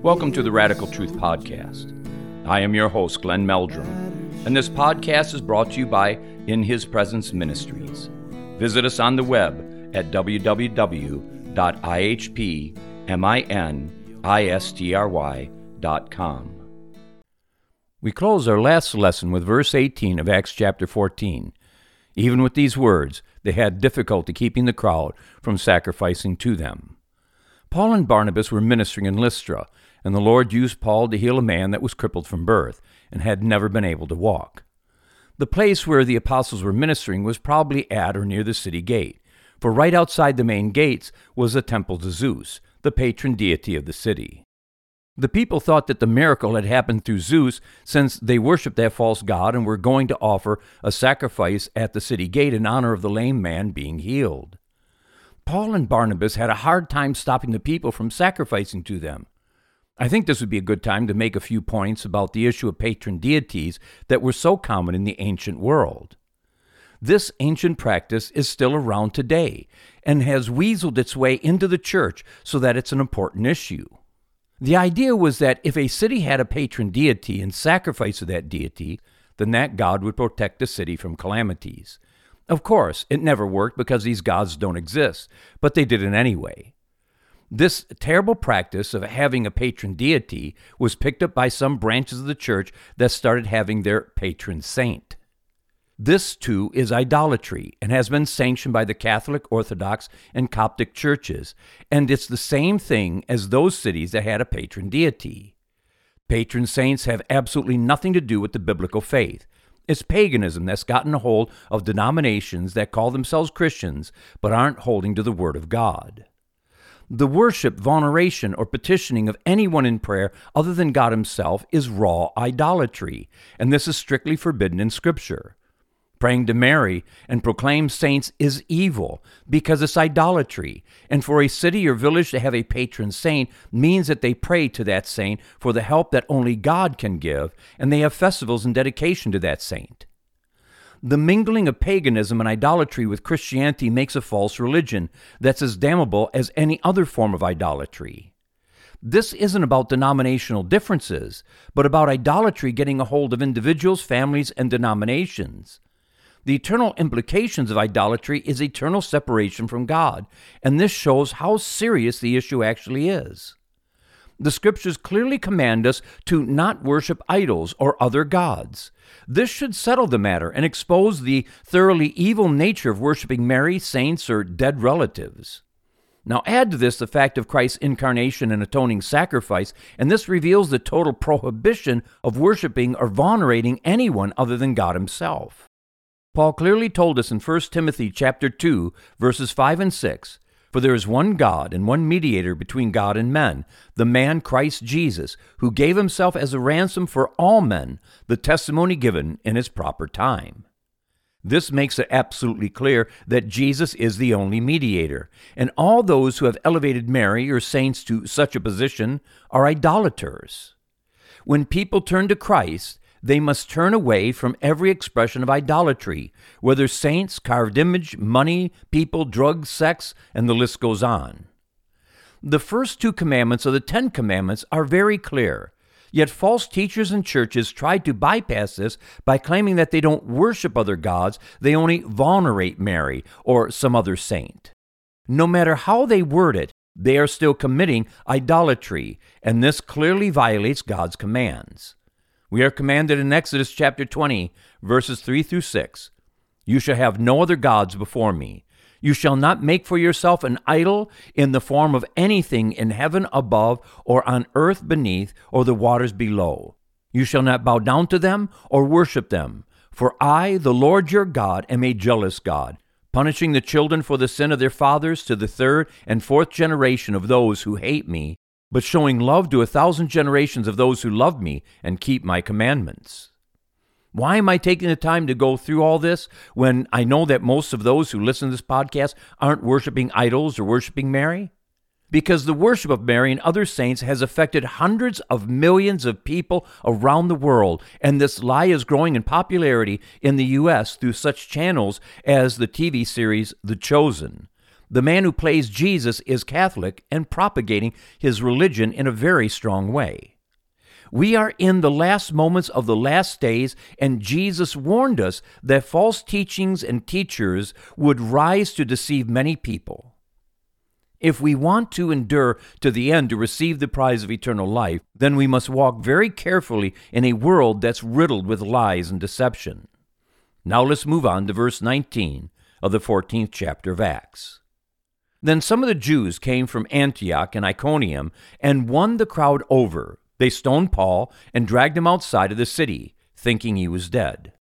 Welcome to the Radical Truth Podcast. I am your host, Glenn Meldrum, and this podcast is brought to you by In His Presence Ministries. Visit us on the web at www.ihpministry.com. We close our last lesson with verse 18 of Acts chapter 14. Even with these words, they had difficulty keeping the crowd from sacrificing to them. Paul and Barnabas were ministering in Lystra, and the Lord used Paul to heal a man that was crippled from birth and had never been able to walk. The place where the apostles were ministering was probably at or near the city gate, for right outside the main gates was a temple to Zeus, the patron deity of the city. The people thought that the miracle had happened through Zeus, since they worshipped that false god and were going to offer a sacrifice at the city gate in honor of the lame man being healed. Paul and Barnabas had a hard time stopping the people from sacrificing to them. I think this would be a good time to make a few points about the issue of patron deities that were so common in the ancient world. This ancient practice is still around today and has weaseled its way into the church so that it's an important issue. The idea was that if a city had a patron deity and sacrifice to that deity, then that god would protect the city from calamities. Of course, it never worked because these gods don't exist, but they did it anyway. This terrible practice of having a patron deity was picked up by some branches of the church that started having their patron saint. This, too, is idolatry and has been sanctioned by the Catholic, Orthodox, and Coptic churches, and it's the same thing as those cities that had a patron deity. Patron saints have absolutely nothing to do with the biblical faith. It's paganism that's gotten a hold of denominations that call themselves Christians but aren't holding to the Word of God. The worship, veneration, or petitioning of anyone in prayer other than God Himself is raw idolatry, and this is strictly forbidden in Scripture. Praying to Mary and proclaim saints is evil because it's idolatry, and for a city or village to have a patron saint means that they pray to that saint for the help that only God can give, and they have festivals in dedication to that saint. The mingling of paganism and idolatry with Christianity makes a false religion that's as damnable as any other form of idolatry. This isn't about denominational differences, but about idolatry getting a hold of individuals, families, and denominations. The eternal implications of idolatry is eternal separation from God, and this shows how serious the issue actually is. The Scriptures clearly command us to not worship idols or other gods. This should settle the matter and expose the thoroughly evil nature of worshiping Mary, saints, or dead relatives. Now add to this the fact of Christ's incarnation and atoning sacrifice, and this reveals the total prohibition of worshiping or venerating anyone other than God Himself. Paul clearly told us in 1 Timothy chapter 2, verses 5 and 6, "For there is one God and one mediator between God and men, the man Christ Jesus, who gave Himself as a ransom for all men, the testimony given in its proper time." This makes it absolutely clear that Jesus is the only mediator, and all those who have elevated Mary or saints to such a position are idolaters. When people turn to Christ, they must turn away from every expression of idolatry, whether saints, carved image, money, people, drugs, sex, and the list goes on. The first two commandments of the 10 Commandments are very clear, yet false teachers and churches try to bypass this by claiming that they don't worship other gods, they only venerate Mary or some other saint. No matter how they word it, they are still committing idolatry, and this clearly violates God's commands. We are commanded in Exodus chapter 20, verses 3 through 6, "You shall have no other gods before me. You shall not make for yourself an idol in the form of anything in heaven above or on earth beneath or the waters below. You shall not bow down to them or worship them. For I, the Lord your God, am a jealous God, punishing the children for the sin of their fathers to the 3rd and 4th generation of those who hate me, but showing love to 1,000 generations of those who love me and keep my commandments." Why am I taking the time to go through all this when I know that most of those who listen to this podcast aren't worshiping idols or worshiping Mary? Because the worship of Mary and other saints has affected hundreds of millions of people around the world, and this lie is growing in popularity in the U.S. through such channels as the TV series The Chosen. The man who plays Jesus is Catholic and propagating his religion in a very strong way. We are in the last moments of the last days, and Jesus warned us that false teachings and teachers would rise to deceive many people. If we want to endure to the end to receive the prize of eternal life, then we must walk very carefully in a world that's riddled with lies and deception. Now let's move on to verse 19 of the 14th chapter of Acts. Then some of the Jews came from Antioch and Iconium and won the crowd over. They stoned Paul and dragged him outside of the city, thinking he was dead.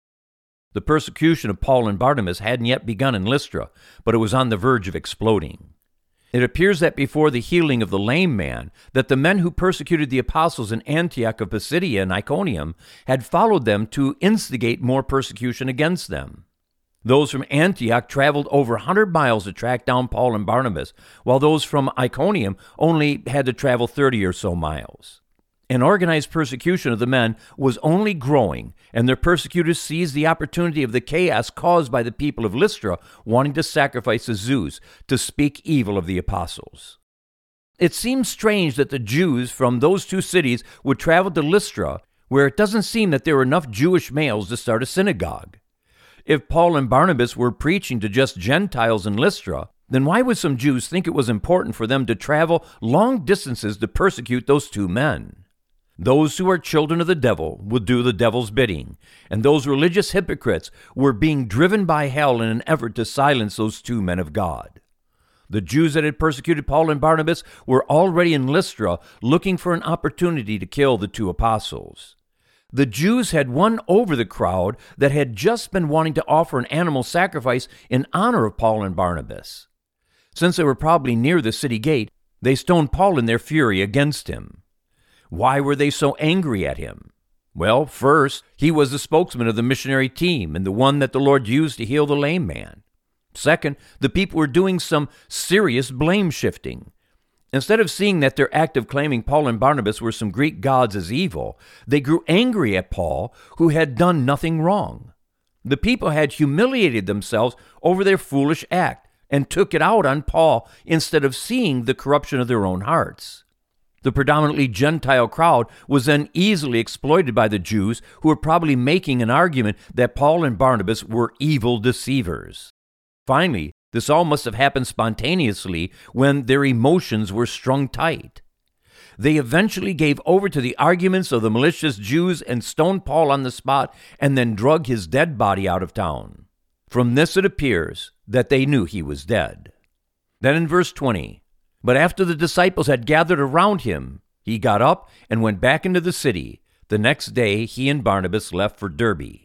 The persecution of Paul and Barnabas hadn't yet begun in Lystra, but it was on the verge of exploding. It appears that before the healing of the lame man, that the men who persecuted the apostles in Antioch of Pisidia and Iconium had followed them to instigate more persecution against them. Those from Antioch traveled over 100 miles to track down Paul and Barnabas, while those from Iconium only had to travel 30 or so miles. An organized persecution of the men was only growing, and their persecutors seized the opportunity of the chaos caused by the people of Lystra wanting to sacrifice to Zeus to speak evil of the apostles. It seems strange that the Jews from those two cities would travel to Lystra, where it doesn't seem that there were enough Jewish males to start a synagogue. If Paul and Barnabas were preaching to just Gentiles in Lystra, then why would some Jews think it was important for them to travel long distances to persecute those two men? Those who are children of the devil will do the devil's bidding, and those religious hypocrites were being driven by hell in an effort to silence those two men of God. The Jews that had persecuted Paul and Barnabas were already in Lystra looking for an opportunity to kill the two apostles. The Jews had won over the crowd that had just been wanting to offer an animal sacrifice in honor of Paul and Barnabas. Since they were probably near the city gate, they stoned Paul in their fury against him. Why were they so angry at him? Well, first, he was the spokesman of the missionary team and the one that the Lord used to heal the lame man. Second, the people were doing some serious blame shifting. Instead of seeing that their act of claiming Paul and Barnabas were some Greek gods as evil, they grew angry at Paul, who had done nothing wrong. The people had humiliated themselves over their foolish act and took it out on Paul instead of seeing the corruption of their own hearts. The predominantly Gentile crowd was then easily exploited by the Jews, who were probably making an argument that Paul and Barnabas were evil deceivers. Finally, this all must have happened spontaneously when their emotions were strung tight. They eventually gave over to the arguments of the malicious Jews and stoned Paul on the spot and then drug his dead body out of town. From this it appears that they knew he was dead. Then in verse 20, but after the disciples had gathered around him, he got up and went back into the city. The next day he and Barnabas left for Derbe.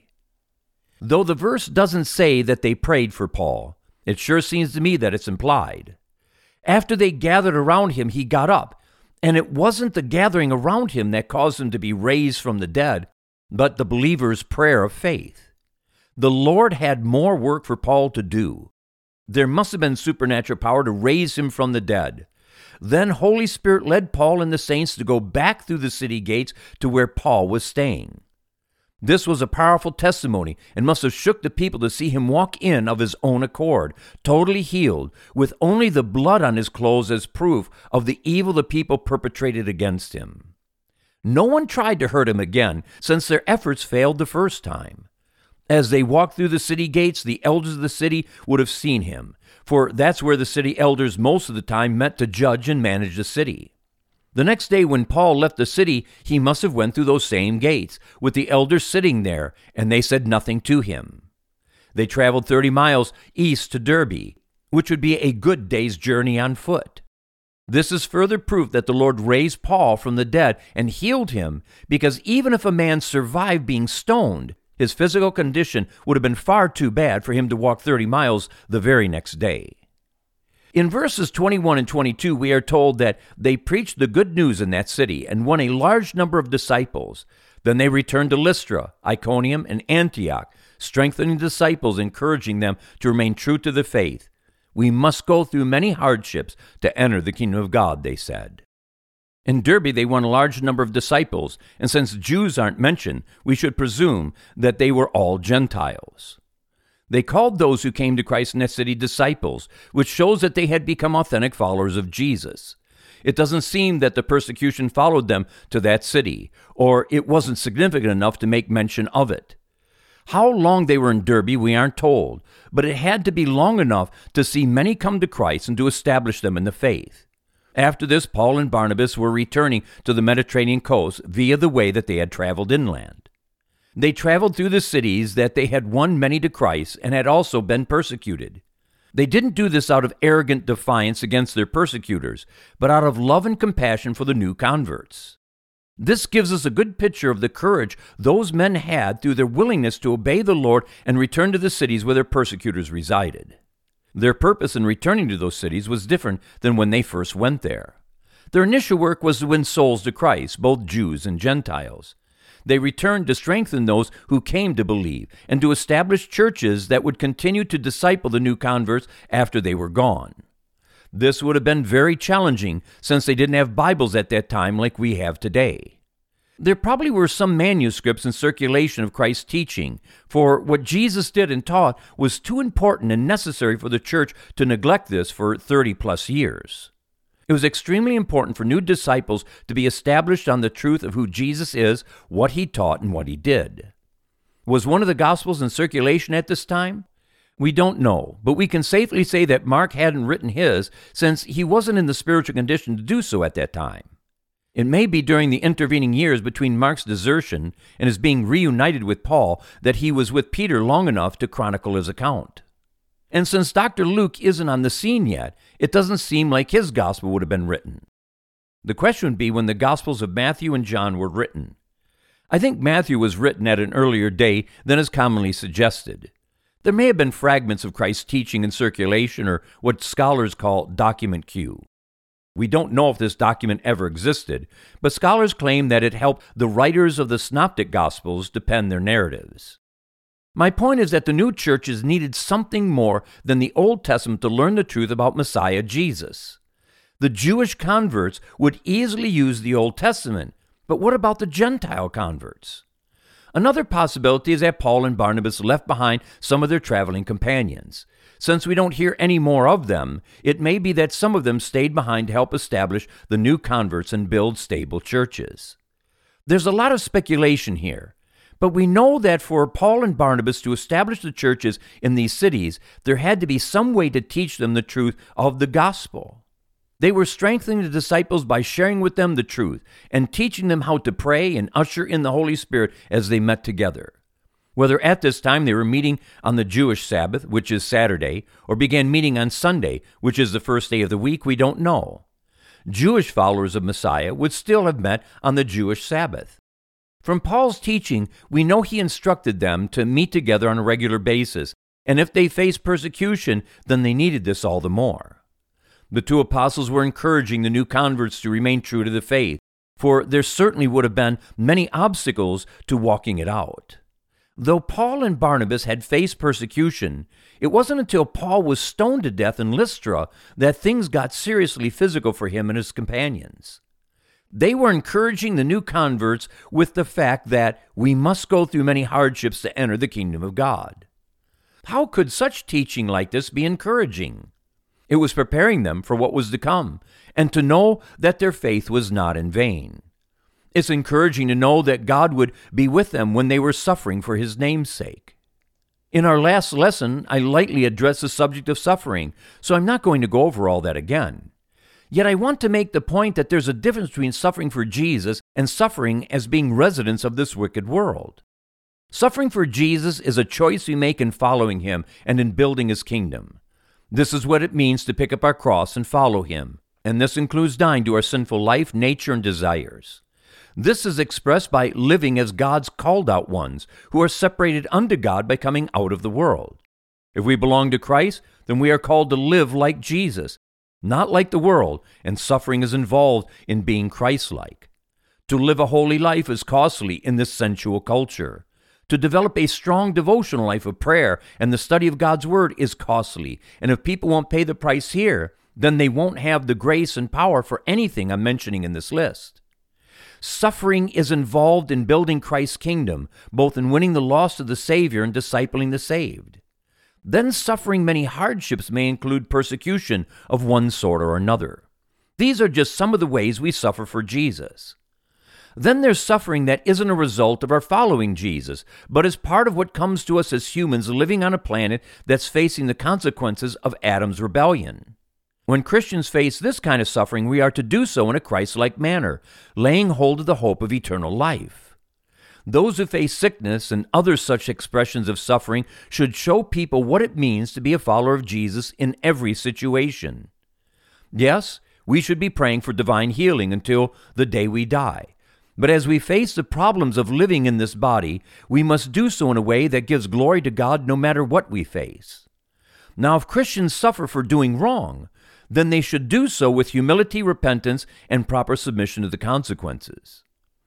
Though the verse doesn't say that they prayed for Paul, it sure seems to me that it's implied. After they gathered around him, he got up, and it wasn't the gathering around him that caused him to be raised from the dead, but the believer's prayer of faith. The Lord had more work for Paul to do. There must have been supernatural power to raise him from the dead. Then Holy Spirit led Paul and the saints to go back through the city gates to where Paul was staying. This was a powerful testimony and must have shook the people to see him walk in of his own accord, totally healed, with only the blood on his clothes as proof of the evil the people perpetrated against him. No one tried to hurt him again, since their efforts failed the first time. As they walked through the city gates, the elders of the city would have seen him, for that's where the city elders most of the time met to judge and manage the city. The next day when Paul left the city, he must have went through those same gates, with the elders sitting there, and they said nothing to him. They traveled 30 miles east to Derbe, which would be a good day's journey on foot. This is further proof that the Lord raised Paul from the dead and healed him, because even if a man survived being stoned, his physical condition would have been far too bad for him to walk 30 miles the very next day. In verses 21 and 22, we are told that they preached the good news in that city and won a large number of disciples. Then they returned to Lystra, Iconium, and Antioch, strengthening disciples, encouraging them to remain true to the faith. We must go through many hardships to enter the kingdom of God, they said. In Derbe, they won a large number of disciples, and since Jews aren't mentioned, we should presume that they were all Gentiles. They called those who came to Christ in that city disciples, which shows that they had become authentic followers of Jesus. It doesn't seem that the persecution followed them to that city, or it wasn't significant enough to make mention of it. How long they were in Derbe, we aren't told, but it had to be long enough to see many come to Christ and to establish them in the faith. After this, Paul and Barnabas were returning to the Mediterranean coast via the way that they had traveled inland. They traveled through the cities that they had won many to Christ and had also been persecuted. They didn't do this out of arrogant defiance against their persecutors, but out of love and compassion for the new converts. This gives us a good picture of the courage those men had through their willingness to obey the Lord and return to the cities where their persecutors resided. Their purpose in returning to those cities was different than when they first went there. Their initial work was to win souls to Christ, both Jews and Gentiles. They returned to strengthen those who came to believe and to establish churches that would continue to disciple the new converts after they were gone. This would have been very challenging since they didn't have Bibles at that time like we have today. There probably were some manuscripts in circulation of Christ's teaching, for what Jesus did and taught was too important and necessary for the church to neglect this for 30-plus years. It was extremely important for new disciples to be established on the truth of who Jesus is, what he taught, and what he did. Was one of the Gospels in circulation at this time? We don't know, but we can safely say that Mark hadn't written his since he wasn't in the spiritual condition to do so at that time. It may be during the intervening years between Mark's desertion and his being reunited with Paul that he was with Peter long enough to chronicle his account. And since Dr. Luke isn't on the scene yet, it doesn't seem like his gospel would have been written. The question would be when the Gospels of Matthew and John were written. I think Matthew was written at an earlier date than is commonly suggested. There may have been fragments of Christ's teaching in circulation, or what scholars call document Q. We don't know if this document ever existed, but scholars claim that it helped the writers of the Synoptic Gospels to pen their narratives. My point is that the new churches needed something more than the Old Testament to learn the truth about Messiah Jesus. The Jewish converts would easily use the Old Testament, but what about the Gentile converts? Another possibility is that Paul and Barnabas left behind some of their traveling companions. Since we don't hear any more of them, it may be that some of them stayed behind to help establish the new converts and build stable churches. There's a lot of speculation here, but we know that for Paul and Barnabas to establish the churches in these cities, there had to be some way to teach them the truth of the gospel. They were strengthening the disciples by sharing with them the truth and teaching them how to pray and usher in the Holy Spirit as they met together. Whether at this time they were meeting on the Jewish Sabbath, which is Saturday, or began meeting on Sunday, which is the first day of the week, we don't know. Jewish followers of Messiah would still have met on the Jewish Sabbath. From Paul's teaching, we know he instructed them to meet together on a regular basis, and if they faced persecution, then they needed this all the more. The two apostles were encouraging the new converts to remain true to the faith, for there certainly would have been many obstacles to walking it out. Though Paul and Barnabas had faced persecution, it wasn't until Paul was stoned to death in Lystra that things got seriously physical for him and his companions. They were encouraging the new converts with the fact that we must go through many hardships to enter the kingdom of God. How could such teaching like this be encouraging? It was preparing them for what was to come and to know that their faith was not in vain. It's encouraging to know that God would be with them when they were suffering for his name's sake. In our last lesson, I lightly addressed the subject of suffering, so I'm not going to go over all that again. Yet I want to make the point that there's a difference between suffering for Jesus and suffering as being residents of this wicked world. Suffering for Jesus is a choice we make in following him and in building his kingdom. This is what it means to pick up our cross and follow him, and this includes dying to our sinful life, nature, and desires. This is expressed by living as God's called out ones, who are separated unto God by coming out of the world. If we belong to Christ, then we are called to live like Jesus, not like the world, and suffering is involved in being Christ-like. To live a holy life is costly in this sensual culture. To develop a strong devotional life of prayer and the study of God's Word is costly, and if people won't pay the price here, then they won't have the grace and power for anything I'm mentioning in this list. Suffering is involved in building Christ's kingdom, both in winning the lost to the Savior and discipling the saved. Then suffering many hardships may include persecution of one sort or another. These are just some of the ways we suffer for Jesus. Then there's suffering that isn't a result of our following Jesus, but is part of what comes to us as humans living on a planet that's facing the consequences of Adam's rebellion. When Christians face this kind of suffering, we are to do so in a Christ-like manner, laying hold of the hope of eternal life. Those who face sickness and other such expressions of suffering should show people what it means to be a follower of Jesus in every situation. Yes, we should be praying for divine healing until the day we die. But as we face the problems of living in this body, we must do so in a way that gives glory to God no matter what we face. Now, if Christians suffer for doing wrong, then they should do so with humility, repentance, and proper submission to the consequences.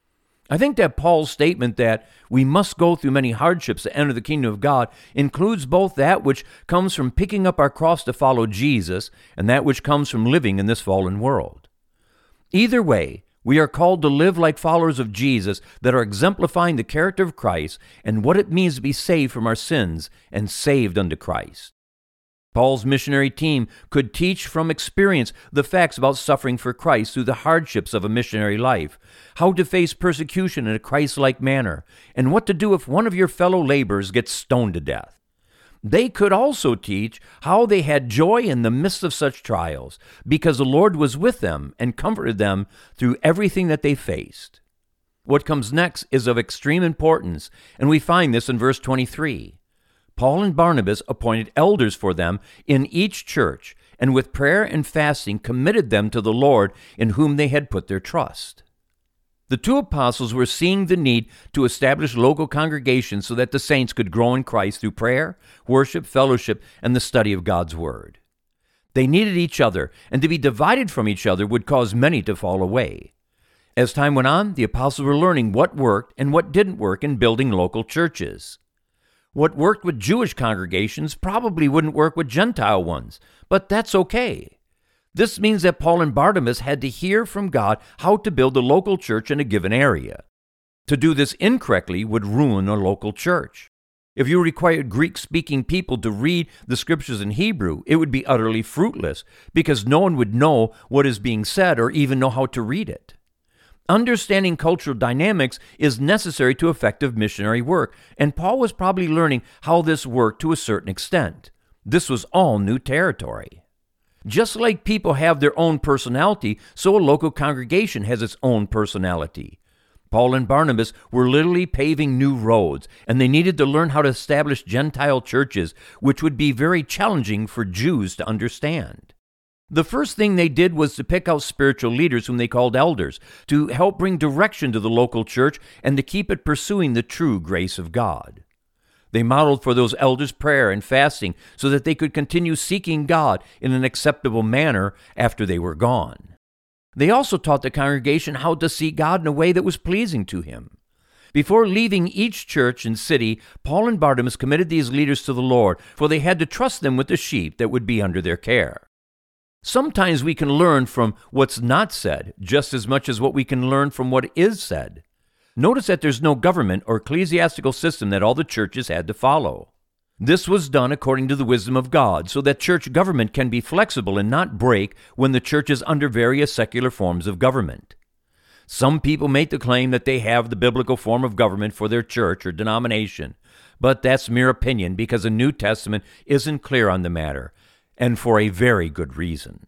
I think that Paul's statement that we must go through many hardships to enter the kingdom of God includes both that which comes from picking up our cross to follow Jesus and that which comes from living in this fallen world. Either way, we are called to live like followers of Jesus that are exemplifying the character of Christ and what it means to be saved from our sins and saved unto Christ. Paul's missionary team could teach from experience the facts about suffering for Christ through the hardships of a missionary life, how to face persecution in a Christ-like manner, and what to do if one of your fellow laborers gets stoned to death. They could also teach how they had joy in the midst of such trials, because the Lord was with them and comforted them through everything that they faced. What comes next is of extreme importance, and we find this in verse 23. Paul and Barnabas appointed elders for them in each church, and with prayer and fasting committed them to the Lord in whom they had put their trust. The two apostles were seeing the need to establish local congregations so that the saints could grow in Christ through prayer, worship, fellowship, and the study of God's Word. They needed each other, and to be divided from each other would cause many to fall away. As time went on, the apostles were learning what worked and what didn't work in building local churches. What worked with Jewish congregations probably wouldn't work with Gentile ones, but that's okay. This means that Paul and Barnabas had to hear from God how to build a local church in a given area. To do this incorrectly would ruin a local church. If you required Greek-speaking people to read the scriptures in Hebrew, it would be utterly fruitless because no one would know what is being said or even know how to read it. Understanding cultural dynamics is necessary to effective missionary work, and Paul was probably learning how this worked to a certain extent. This was all new territory. Just like people have their own personality, so a local congregation has its own personality. Paul and Barnabas were literally paving new roads, and they needed to learn how to establish Gentile churches, which would be very challenging for Jews to understand. The first thing they did was to pick out spiritual leaders whom they called elders to help bring direction to the local church and to keep it pursuing the true grace of God. They modeled for those elders prayer and fasting so that they could continue seeking God in an acceptable manner after they were gone. They also taught the congregation how to seek God in a way that was pleasing to Him. Before leaving each church and city, Paul and Barnabas committed these leaders to the Lord, for they had to trust them with the sheep that would be under their care. Sometimes we can learn from what's not said just as much as what we can learn from what is said. Notice that there's no government or ecclesiastical system that all the churches had to follow. This was done according to the wisdom of God, so that church government can be flexible and not break when the church is under various secular forms of government. Some people make the claim that they have the biblical form of government for their church or denomination, but that's mere opinion because the New Testament isn't clear on the matter, and for a very good reason.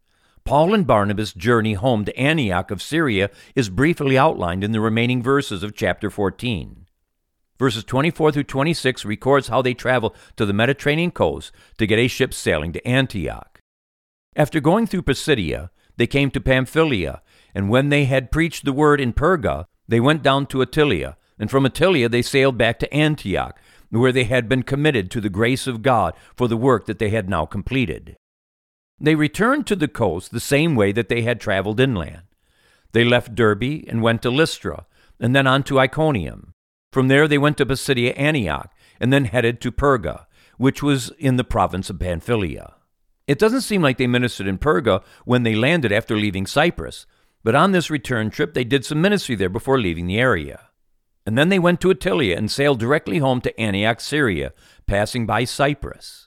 Paul and Barnabas' journey home to Antioch of Syria is briefly outlined in the remaining verses of chapter 14. Verses 24 through 26 records how they traveled to the Mediterranean coast to get a ship sailing to Antioch. After going through Pisidia, they came to Pamphylia, and when they had preached the word in Perga, they went down to Attalia, and from Attalia they sailed back to Antioch, where they had been committed to the grace of God for the work that they had now completed. They returned to the coast the same way that they had traveled inland. They left Derbe and went to Lystra, and then on to Iconium. From there they went to Pisidia Antioch, and then headed to Perga, which was in the province of Pamphylia. It doesn't seem like they ministered in Perga when they landed after leaving Cyprus, but on this return trip they did some ministry there before leaving the area. And then they went to Attalia and sailed directly home to Antioch, Syria, passing by Cyprus.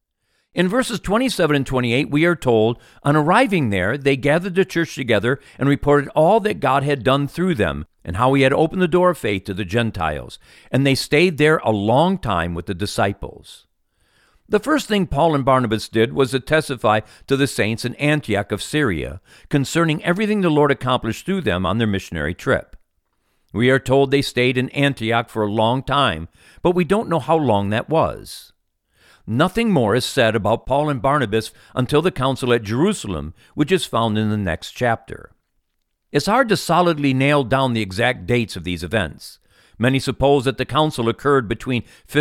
In verses 27 and 28, we are told, on arriving there, they gathered the church together and reported all that God had done through them and how he had opened the door of faith to the Gentiles. And they stayed there a long time with the disciples. The first thing Paul and Barnabas did was to testify to the saints in Antioch of Syria concerning everything the Lord accomplished through them on their missionary trip. We are told they stayed in Antioch for a long time, but we don't know how long that was. Nothing more is said about Paul and Barnabas until the council at Jerusalem, which is found in the next chapter. It's hard to solidly nail down the exact dates of these events. Many suppose that the council occurred between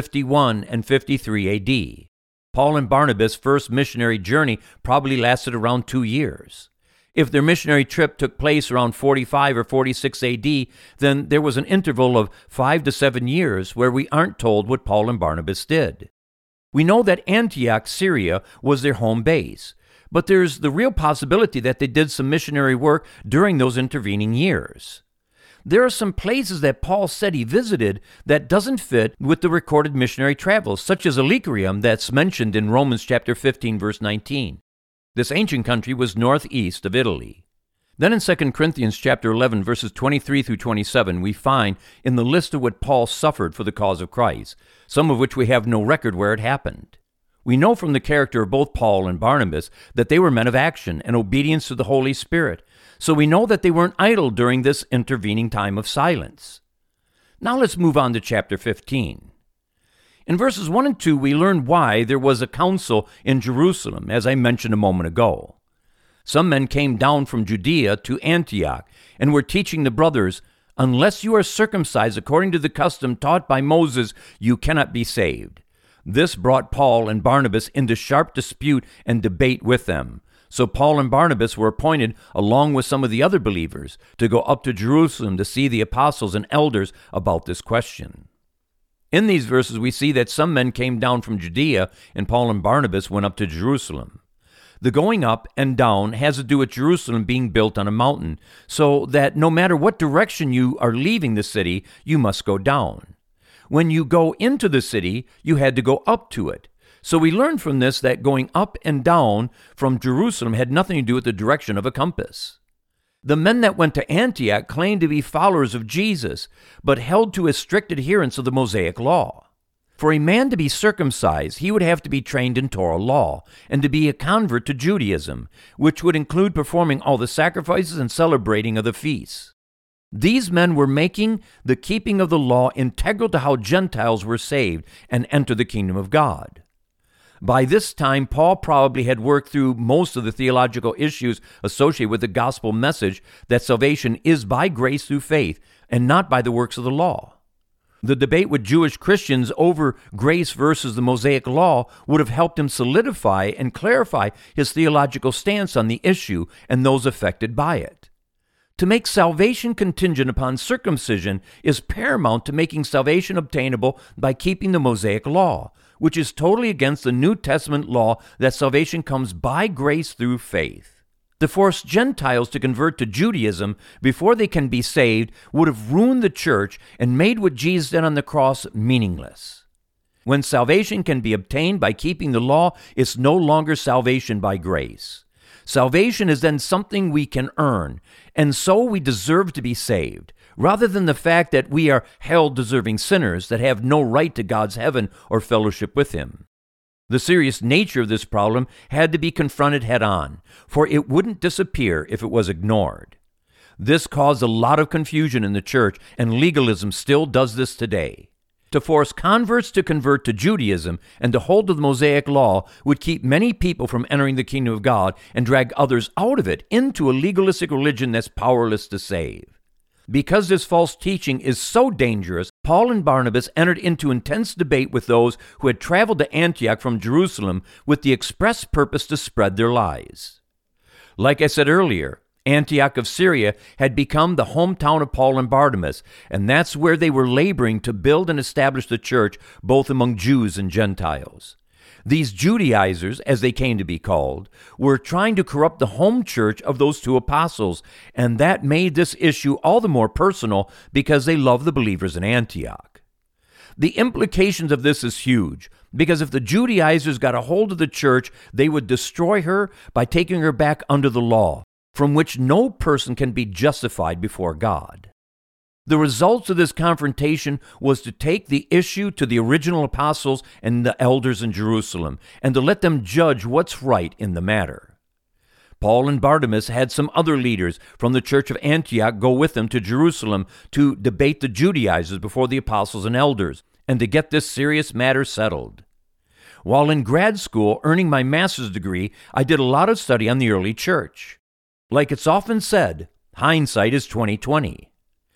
51 and 53 A.D. Paul and Barnabas' first missionary journey probably lasted around 2 years. If their missionary trip took place around 45 or 46 A.D., then there was an interval of 5 to 7 years where we aren't told what Paul and Barnabas did. We know that Antioch, Syria, was their home base, but there's the real possibility that they did some missionary work during those intervening years. There are some places that Paul said he visited that doesn't fit with the recorded missionary travels, such as Illyricum that's mentioned in Romans chapter 15, verse 19. This ancient country was northeast of Italy. Then in 2 Corinthians chapter 11, verses 23 through 27, we find in the list of what Paul suffered for the cause of Christ, some of which we have no record where it happened. We know from the character of both Paul and Barnabas that they were men of action and obedience to the Holy Spirit, so we know that they weren't idle during this intervening time of silence. Now let's move on to chapter 15. In verses 1 and 2, we learn why there was a council in Jerusalem, as I mentioned a moment ago. Some men came down from Judea to Antioch and were teaching the brothers, "Unless you are circumcised according to the custom taught by Moses, you cannot be saved." This brought Paul and Barnabas into sharp dispute and debate with them. So Paul and Barnabas were appointed, along with some of the other believers, to go up to Jerusalem to see the apostles and elders about this question. In these verses, we see that some men came down from Judea, and Paul and Barnabas went up to Jerusalem. The going up and down has to do with Jerusalem being built on a mountain, so that no matter what direction you are leaving the city, you must go down. When you go into the city, you had to go up to it. So we learn from this that going up and down from Jerusalem had nothing to do with the direction of a compass. The men that went to Antioch claimed to be followers of Jesus, but held to a strict adherence of the Mosaic law. For a man to be circumcised, he would have to be trained in Torah law, and to be a convert to Judaism, which would include performing all the sacrifices and celebrating of the feasts. These men were making the keeping of the law integral to how Gentiles were saved and entered the kingdom of God. By this time, Paul probably had worked through most of the theological issues associated with the gospel message that salvation is by grace through faith and not by the works of the law. The debate with Jewish Christians over grace versus the Mosaic law would have helped him solidify and clarify his theological stance on the issue and those affected by it. To make salvation contingent upon circumcision is paramount to making salvation obtainable by keeping the Mosaic law, which is totally against the New Testament law that salvation comes by grace through faith. To force Gentiles to convert to Judaism before they can be saved would have ruined the church and made what Jesus did on the cross meaningless. When salvation can be obtained by keeping the law, it's no longer salvation by grace. Salvation is then something we can earn, and so we deserve to be saved, rather than the fact that we are hell-deserving sinners that have no right to God's heaven or fellowship with Him. The serious nature of this problem had to be confronted head-on, for it wouldn't disappear if it was ignored. This caused a lot of confusion in the church, and legalism still does this today. To force converts to convert to Judaism and to hold to the Mosaic law would keep many people from entering the kingdom of God and drag others out of it into a legalistic religion that's powerless to save. Because this false teaching is so dangerous, Paul and Barnabas entered into intense debate with those who had traveled to Antioch from Jerusalem with the express purpose to spread their lies. Like I said earlier, Antioch of Syria had become the hometown of Paul and Barnabas, and that's where they were laboring to build and establish the church both among Jews and Gentiles. These Judaizers, as they came to be called, were trying to corrupt the home church of those two apostles, and that made this issue all the more personal because they loved the believers in Antioch. The implications of this is huge, because if the Judaizers got a hold of the church, they would destroy her by taking her back under the law, from which no person can be justified before God. The results of this confrontation was to take the issue to the original apostles and the elders in Jerusalem, and to let them judge what's right in the matter. Paul and Barnabas had some other leaders from the church of Antioch go with them to Jerusalem to debate the Judaizers before the apostles and elders, and to get this serious matter settled. While in grad school earning my master's degree, I did a lot of study on the early church. Like it's often said, hindsight is 20/20.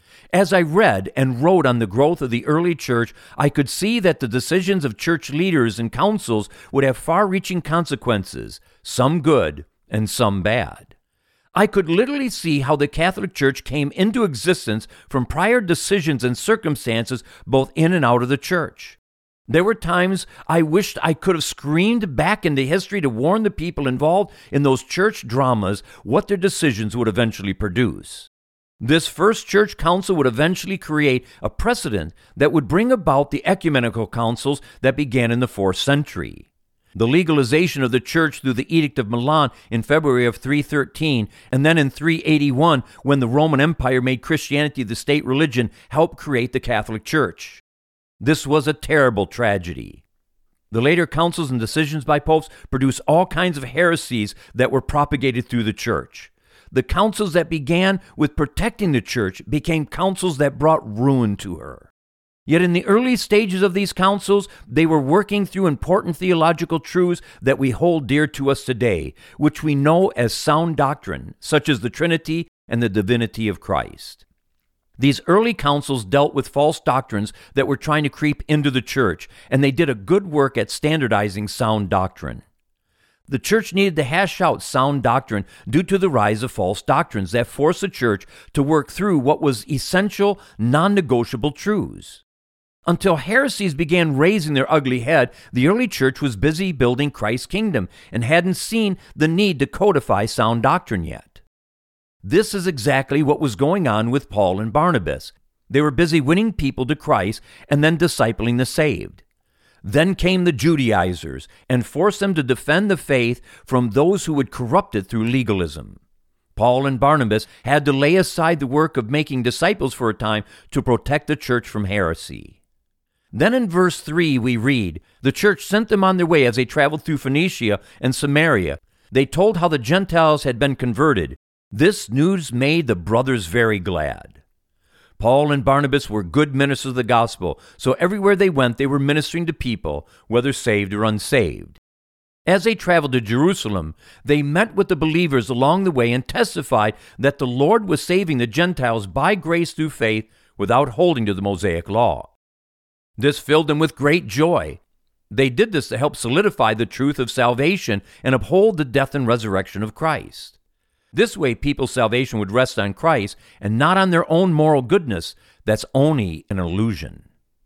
As I read and wrote on the growth of the early church, I could see that the decisions of church leaders and councils would have far-reaching consequences, some good and some bad. I could literally see how the Catholic Church came into existence from prior decisions and circumstances both in and out of the church. There were times I wished I could have screamed back into history to warn the people involved in those church dramas what their decisions would eventually produce. This first church council would eventually create a precedent that would bring about the ecumenical councils that began in the 4th century. The legalization of the church through the Edict of Milan in February of 313, and then in 381, when the Roman Empire made Christianity the state religion, helped create the Catholic Church. This was a terrible tragedy. The later councils and decisions by popes produced all kinds of heresies that were propagated through the church. The councils that began with protecting the church became councils that brought ruin to her. Yet in the early stages of these councils, they were working through important theological truths that we hold dear to us today, which we know as sound doctrine, such as the Trinity and the divinity of Christ. These early councils dealt with false doctrines that were trying to creep into the church, and they did a good work at standardizing sound doctrine. The church needed to hash out sound doctrine due to the rise of false doctrines that forced the church to work through what was essential, non-negotiable truths. Until heresies began raising their ugly head, the early church was busy building Christ's kingdom and hadn't seen the need to codify sound doctrine yet. This is exactly what was going on with Paul and Barnabas. They were busy winning people to Christ and then discipling the saved. Then came the Judaizers and forced them to defend the faith from those who would corrupt it through legalism. Paul and Barnabas had to lay aside the work of making disciples for a time to protect the church from heresy. Then in verse 3 we read, the church sent them on their way as they traveled through Phoenicia and Samaria. They told how the Gentiles had been converted. This news made the brothers very glad. Paul and Barnabas were good ministers of the gospel, so everywhere they went they were ministering to people, whether saved or unsaved. As they traveled to Jerusalem, they met with the believers along the way and testified that the Lord was saving the Gentiles by grace through faith without holding to the Mosaic law. This filled them with great joy. They did this to help solidify the truth of salvation and uphold the death and resurrection of Christ. This way, people's salvation would rest on Christ and not on their own moral goodness. That's only an illusion.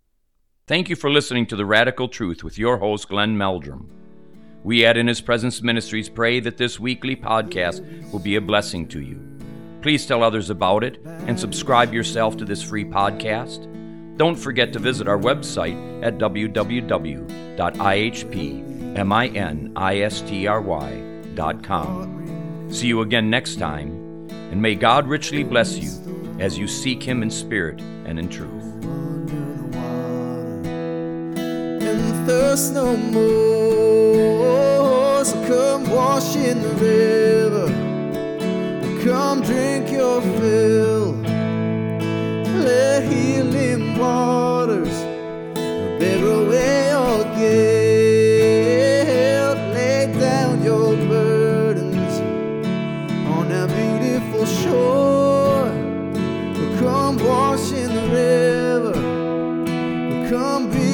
Thank you for listening to The Radical Truth with your host, Glenn Meldrum. We at In His Presence Ministries pray that this weekly podcast will be a blessing to you. Please tell others about it and subscribe yourself to this free podcast. Don't forget to visit our website at www.ihpministry.com. See you again next time, and may God richly bless you as you seek Him in spirit and in truth. And thirst no more, so come wash in the river, come drink your fill. Let healing waters bear away your guilt. Lay down your burdens on that beautiful shore. Come wash in the river, come be